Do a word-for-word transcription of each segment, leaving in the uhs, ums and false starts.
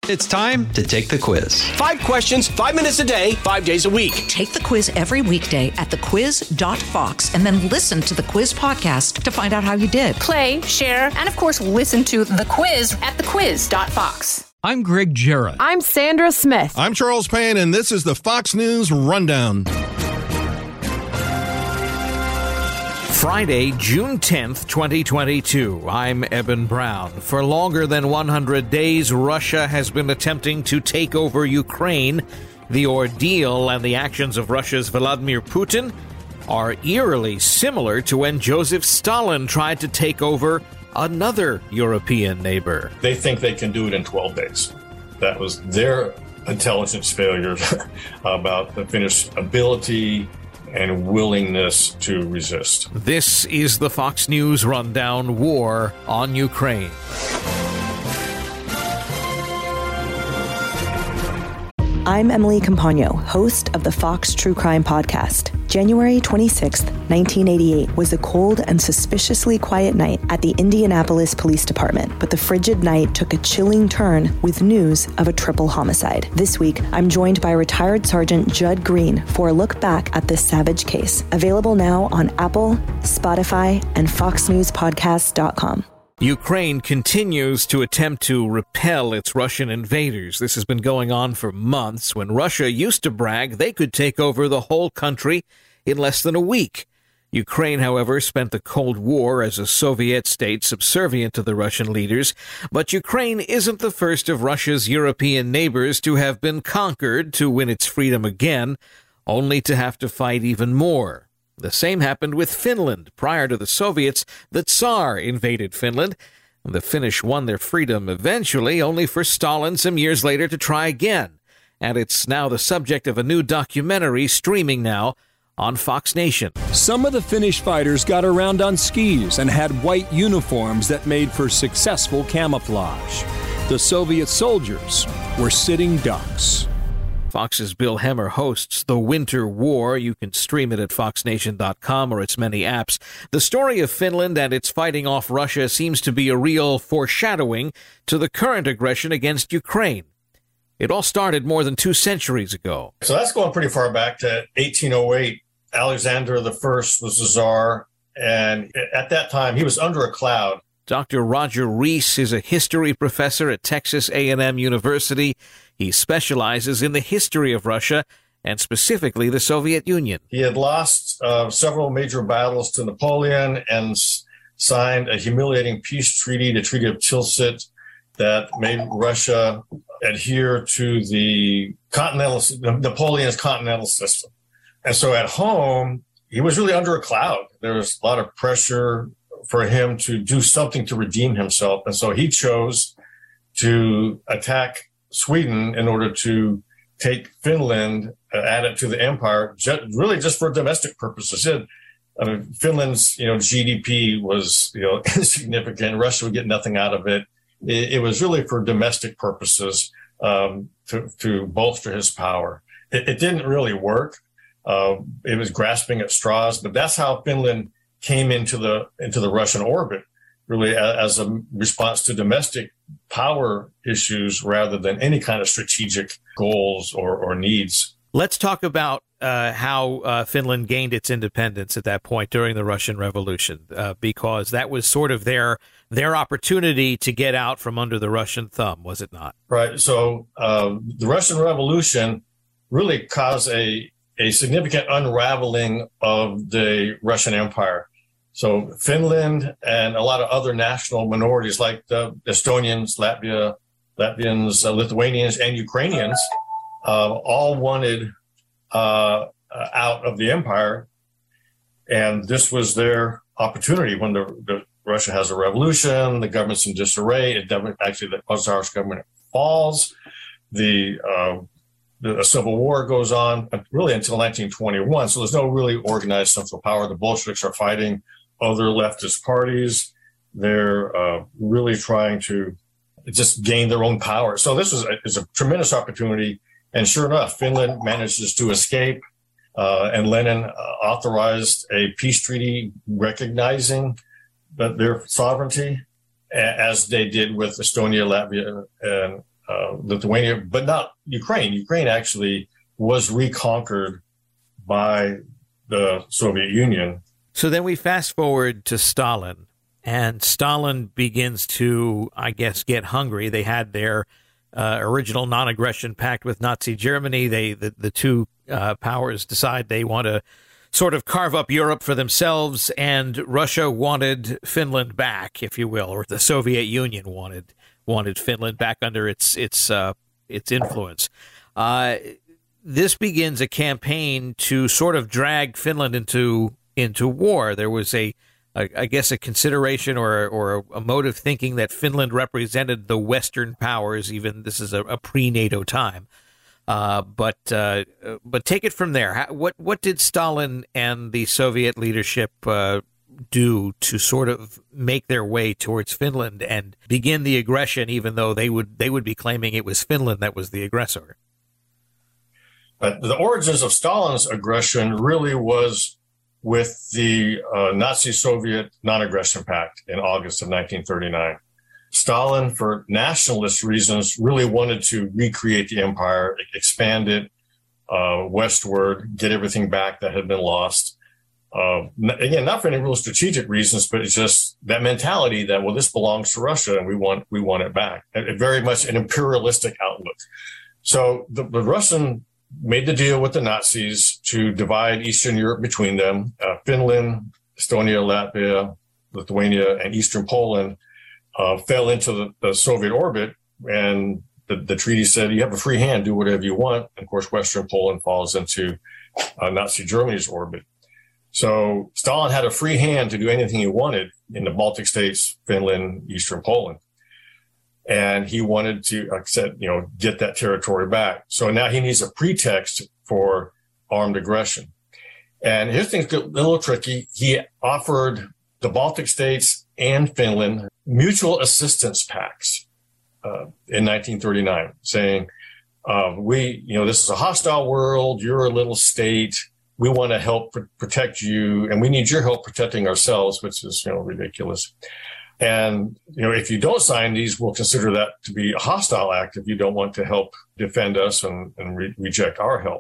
It's time to take the quiz. Five questions, five minutes a day, five days a week. Take the quiz every weekday at the quiz dot fox and then listen to the quiz podcast to find out how you did. Play, share, and of course, listen to the quiz at the quiz dot fox. I'm Greg Jarrett. I'm Sandra Smith. I'm Charles Payne, and this is the Fox News Rundown. Friday, June tenth, twenty twenty-two. I'm Eben Brown. For longer than one hundred days, Russia has been attempting to take over Ukraine. The ordeal and the actions of Russia's Vladimir Putin are eerily similar to when Joseph Stalin tried to take over another European neighbor. They think they can do it in twelve days. That was their intelligence failure about the Finnish ability and willingness to resist. This is the Fox News Rundown: War on Ukraine. I'm Emily Campagno, host of the Fox True Crime Podcast. January twenty-sixth, nineteen eighty-eight was a cold and suspiciously quiet night at the Indianapolis Police Department, but the frigid night took a chilling turn with news of a triple homicide. This week, I'm joined by retired Sergeant Judd Green for a look back at this savage case. Available now on Apple, Spotify, and fox news podcast dot com. Ukraine continues to attempt to repel its Russian invaders. This has been going on for months, when Russia used to brag they could take over the whole country in less than a week. Ukraine, however, spent the Cold War as a Soviet state subservient to the Russian leaders. But Ukraine isn't the first of Russia's European neighbors to have been conquered to win its freedom again, only to have to fight even more. The same happened with Finland. Prior to the Soviets, the Tsar invaded Finland. The Finnish won their freedom eventually, only for Stalin some years later to try again. And it's now the subject of a new documentary streaming now on Fox Nation. Some of the Finnish fighters got around on skis and had white uniforms that made for successful camouflage. The Soviet soldiers were sitting ducks. Fox's Bill Hemmer hosts The Winter War. You can stream it at fox nation dot com or its many apps. The story of Finland and its fighting off Russia seems to be a real foreshadowing to the current aggression against Ukraine. It all started more than two centuries ago. So that's going pretty far back to eighteen oh eight. Alexander the First was the Tsar, and at that time he was under a cloud. Doctor Roger Rees is a history professor at Texas A and M University. He specializes in the history of Russia and specifically the Soviet Union. He had lost uh, several major battles to Napoleon and s- signed a humiliating peace treaty, the Treaty of Tilsit, that made Russia adhere to the continental Napoleon's continental system. And so at home, he was really under a cloud. There was a lot of pressure for him to do something to redeem himself. And so he chose to attack Sweden in order to take Finland, uh, add it to the empire, just, really just for domestic purposes. It, I mean, Finland's, you know, G D P was, you know, insignificant. Russia would get nothing out of it. It, it was really for domestic purposes, um, to, to bolster his power. It, it didn't really work. Uh, it was grasping at straws, but that's how Finland came into the into the Russian orbit, really as a response to domestic power issues rather than any kind of strategic goals or, or needs. Let's talk about uh, how uh, Finland gained its independence at that point during the Russian Revolution, uh, because that was sort of their their opportunity to get out from under the Russian thumb, was it not? Right. So uh, the Russian Revolution really caused a, a significant unraveling of the Russian Empire. So Finland and a lot of other national minorities like the Estonians, Latvia, Latvians, uh, Lithuanians, and Ukrainians uh, all wanted uh, out of the empire. And this was their opportunity when the, the Russia has a revolution, the government's in disarray. It actually, the Tsar's government falls. The, uh, the civil war goes on really until nineteen twenty-one. So there's no really organized central power. The Bolsheviks are fighting other leftist parties. They're uh, really trying to just gain their own power. So this was a, is a tremendous opportunity. And sure enough, Finland manages to escape. Uh, and Lenin uh, authorized a peace treaty recognizing that their sovereignty, a- as they did with Estonia, Latvia, and uh, Lithuania, but not Ukraine. Ukraine actually was reconquered by the Soviet Union. So then we fast forward to Stalin, and Stalin begins to, I guess, get hungry. They had their uh, original non-aggression pact with Nazi Germany. They the, the two uh, powers decide they want to sort of carve up Europe for themselves, and Russia wanted Finland back, if you will, or the Soviet Union wanted wanted Finland back under its its uh, its influence. Uh, this begins a campaign to sort of drag Finland into into war. There was a, a I guess, a consideration or or a mode of thinking that Finland represented the Western powers. Even this is a, a pre-NATO time. Uh, but uh, but take it from there. How, what what did Stalin and the Soviet leadership uh, do to sort of make their way towards Finland and begin the aggression, even though they would they would be claiming it was Finland that was the aggressor? Uh, the origins of Stalin's aggression really was with the uh, Nazi-Soviet non-aggression pact in August of nineteen thirty-nine. Stalin, for nationalist reasons, really wanted to recreate the empire, expand it uh, westward, get everything back that had been lost. Uh, again, not for any real strategic reasons, but it's just that mentality that, well, this belongs to Russia and we want we want it back. It, very much an imperialistic outlook. So the, the Russian made the deal with the Nazis to divide Eastern Europe between them. Uh, Finland, Estonia, Latvia, Lithuania, and Eastern Poland Uh, fell into the, the Soviet orbit, and the, the treaty said you have a free hand, do whatever you want. And of course, Western Poland falls into uh, Nazi Germany's orbit. So Stalin had a free hand to do anything he wanted in the Baltic states, Finland, Eastern Poland. And he wanted to, like I said, you know, get that territory back. So now he needs a pretext for armed aggression. And here's things get a little tricky. He offered the Baltic states and Finland mutual assistance pacts uh, in nineteen thirty-nine, saying, uh, we, you know, this is a hostile world. You're a little state. We want to help pr- protect you, and we need your help protecting ourselves, which is, you know, ridiculous. And, you know, if you don't sign these, we'll consider that to be a hostile act if you don't want to help defend us and, and re- reject our help.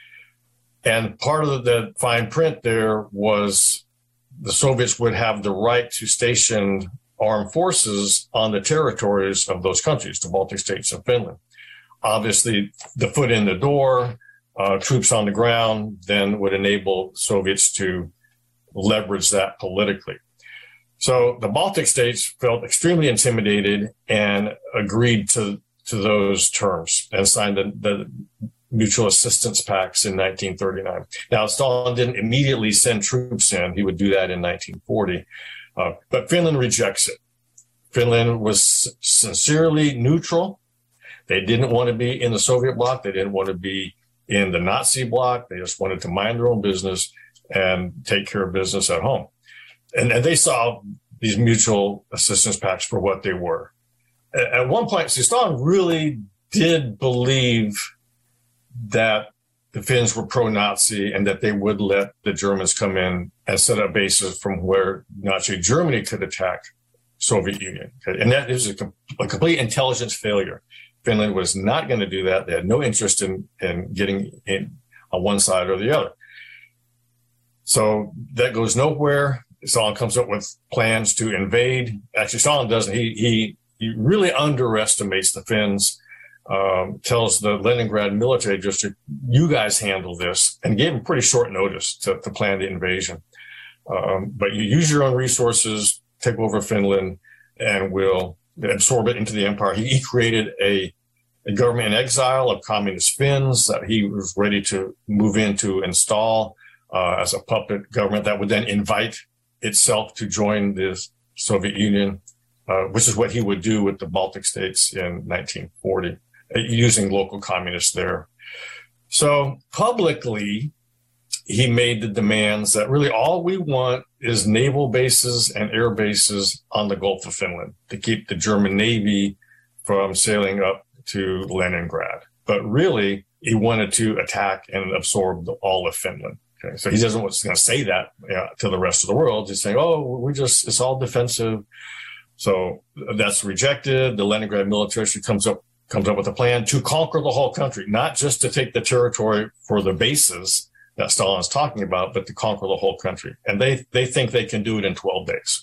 And part of the fine print there was the Soviets would have the right to station armed forces on the territories of those countries, the Baltic states and Finland. Obviously, the foot in the door, uh, troops on the ground, then would enable Soviets to leverage that politically. So the Baltic states felt extremely intimidated and agreed to, to those terms and signed the, the mutual assistance pacts in nineteen thirty-nine. Now, Stalin didn't immediately send troops in. He would do that in nineteen forty. Uh, but Finland rejects it. Finland was sincerely neutral. They didn't want to be in the Soviet bloc. They didn't want to be in the Nazi bloc. They just wanted to mind their own business and take care of business at home. And, and they saw these mutual assistance pacts for what they were. At, at one point, see, Stalin really did believe that the Finns were pro-Nazi and that they would let the Germans come in and set up bases from where Nazi Germany could attack Soviet Union. Okay? And that is a, a complete intelligence failure. Finland was not going to do that. They had no interest in, in getting in on one side or the other. So that goes nowhere. Stalin comes up with plans to invade. Actually, Stalin doesn't. He, he, he really underestimates the Finns. Um, tells the Leningrad military district, you guys handle this, and gave them pretty short notice to, to plan the invasion. Um, but you use your own resources, take over Finland, and we'll absorb it into the empire. He, he created a, a government in exile of communist Finns that he was ready to move in to install uh, as a puppet government that would then invite itself to join the Soviet Union, uh, which is what he would do with the Baltic states in nineteen forty. Using local communists there. So publicly, he made the demands that really all we want is naval bases and air bases on the Gulf of Finland to keep the German Navy from sailing up to Leningrad. But really, he wanted to attack and absorb the, all of Finland. Okay, so he doesn't want to say that you know, to the rest of the world. He's saying, oh, we just, it's all defensive. So that's rejected. The Leningrad military comes up comes up with a plan to conquer the whole country, not just to take the territory for the bases that Stalin's talking about, but to conquer the whole country. And they, they think they can do it in twelve days.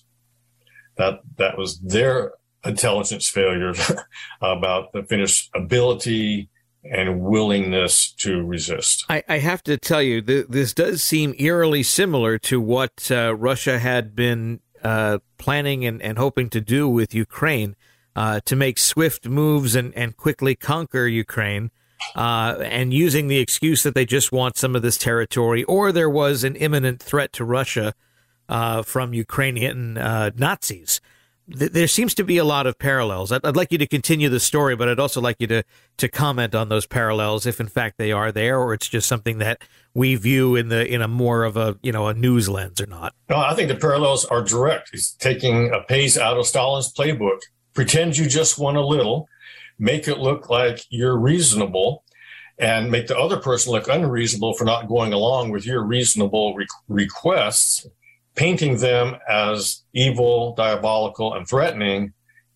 That, that was their intelligence failure about the Finnish ability and willingness to resist. I, I have to tell you, th- this does seem eerily similar to what uh, Russia had been uh, planning and, and hoping to do with Ukraine, uh, to make swift moves and, and quickly conquer Ukraine, uh, and using the excuse that they just want some of this territory, or there was an imminent threat to Russia uh, from Ukrainian uh, Nazis. There seems to be a lot of parallels. I'd, I'd like you to continue the story, but I'd also like you to, to comment on those parallels, if in fact they are there, or it's just something that we view in the in a more of a you know a news lens or not. No, I think the parallels are direct. He's taking a page out of Stalin's playbook. Pretend you just want a little, make it look like you're reasonable, and make the other person look unreasonable for not going along with your reasonable re- requests. Painting them as evil, diabolical, and threatening,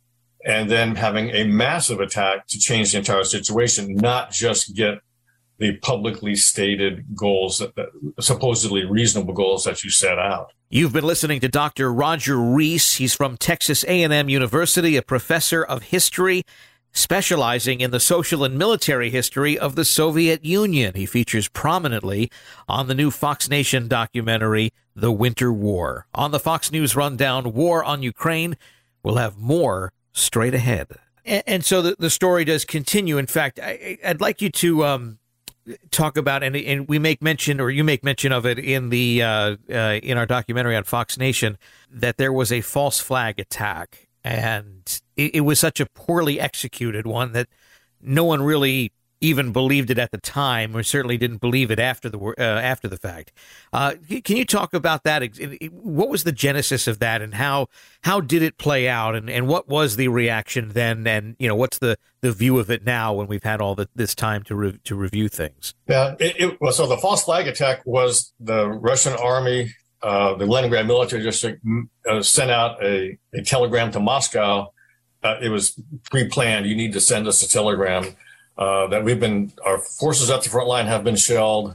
and then having a massive attack to change the entire situation, not just get the publicly stated goals, that, that supposedly reasonable goals that you set out. You've been listening to Doctor Roger Rees. He's from Texas A and M University, a professor of history, specializing in the social and military history of the Soviet Union. He features prominently on the new Fox Nation documentary, The Winter War. On the Fox News Rundown, War on Ukraine. We'll have more straight ahead. And, and so the, the story does continue. In fact, I, I'd like you to um, talk about, and, and we make mention, or you make mention of it in the uh, uh, in our documentary on Fox Nation, that there was a false flag attack. And it, it was such a poorly executed one that no one really even believed it at the time, or certainly didn't believe it after the uh, after the fact. Uh, can you talk about that? What was the genesis of that, and how how did it play out, and, and what was the reaction then, and you know what's the, the view of it now when we've had all the, this time to re- to review things? Yeah, it, it well, so the false flag attack was the Russian army. Uh, the Leningrad military district uh, sent out a, a telegram to Moscow. Uh, it was pre-planned. You need to send us a telegram uh, that we've been, our forces at the front line have been shelled,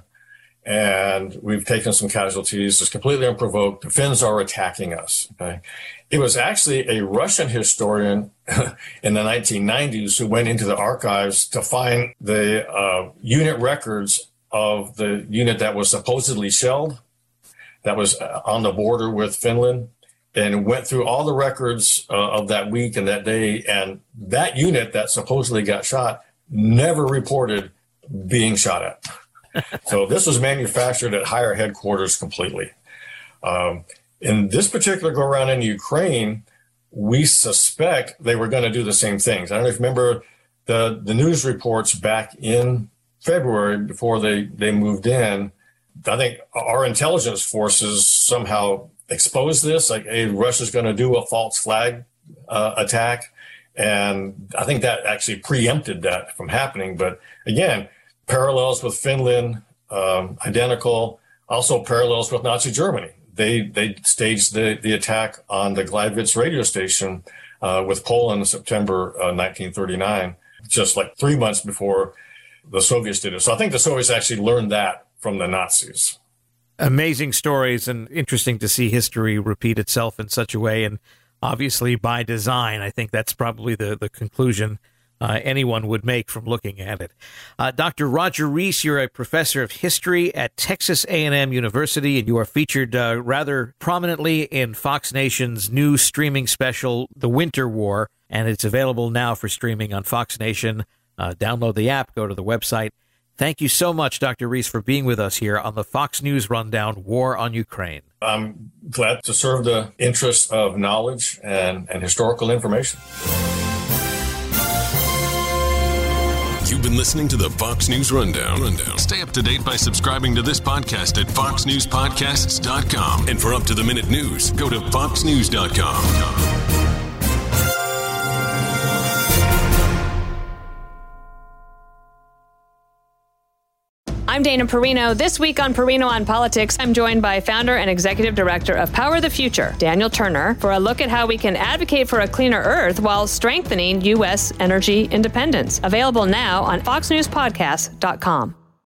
and we've taken some casualties. It's completely unprovoked. The Finns are attacking us. Okay? It was actually a Russian historian in the nineteen nineties who went into the archives to find the uh, unit records of the unit that was supposedly shelled, that was on the border with Finland, and went through all the records uh, of that week and that day. And that unit that supposedly got shot never reported being shot at. So this was manufactured at higher headquarters completely. Um, in this particular go around in Ukraine, we suspect they were going to do the same things. I don't know if you remember the, the news reports back in February before they, they moved in. I think our intelligence forces somehow exposed this, like, hey, Russia's going to do a false flag uh, attack. And I think that actually preempted that from happening. But again, parallels with Finland, um, identical, also parallels with Nazi Germany. They they staged the, the attack on the Gleiwitz radio station uh, with Poland in September uh, nineteen thirty-nine, just like three months before the Soviets did it. So I think the Soviets actually learned that from the Nazis. Amazing stories, and interesting to see history repeat itself in such a way, and obviously by design. I think that's probably the, the conclusion uh, anyone would make from looking at it. Uh, Doctor Roger Rees, you're a professor of history at Texas A and M University, and you are featured uh, rather prominently in Fox Nation's new streaming special, The Winter War, and it's available now for streaming on Fox Nation. Uh, download the app, go to the website. Thank you so much, Doctor Rees, for being with us here on the Fox News Rundown, War on Ukraine. I'm glad to serve the interests of knowledge and, and historical information. You've been listening to the Fox News Rundown. Rundown. Stay up to date by subscribing to this podcast at fox news podcasts dot com. And for up-to-the-minute news, go to fox news dot com. I'm Dana Perino. This week on Perino on Politics, I'm joined by founder and executive director of Power the Future, Daniel Turner, for a look at how we can advocate for a cleaner Earth while strengthening U S energy independence. Available now on fox news podcast dot com.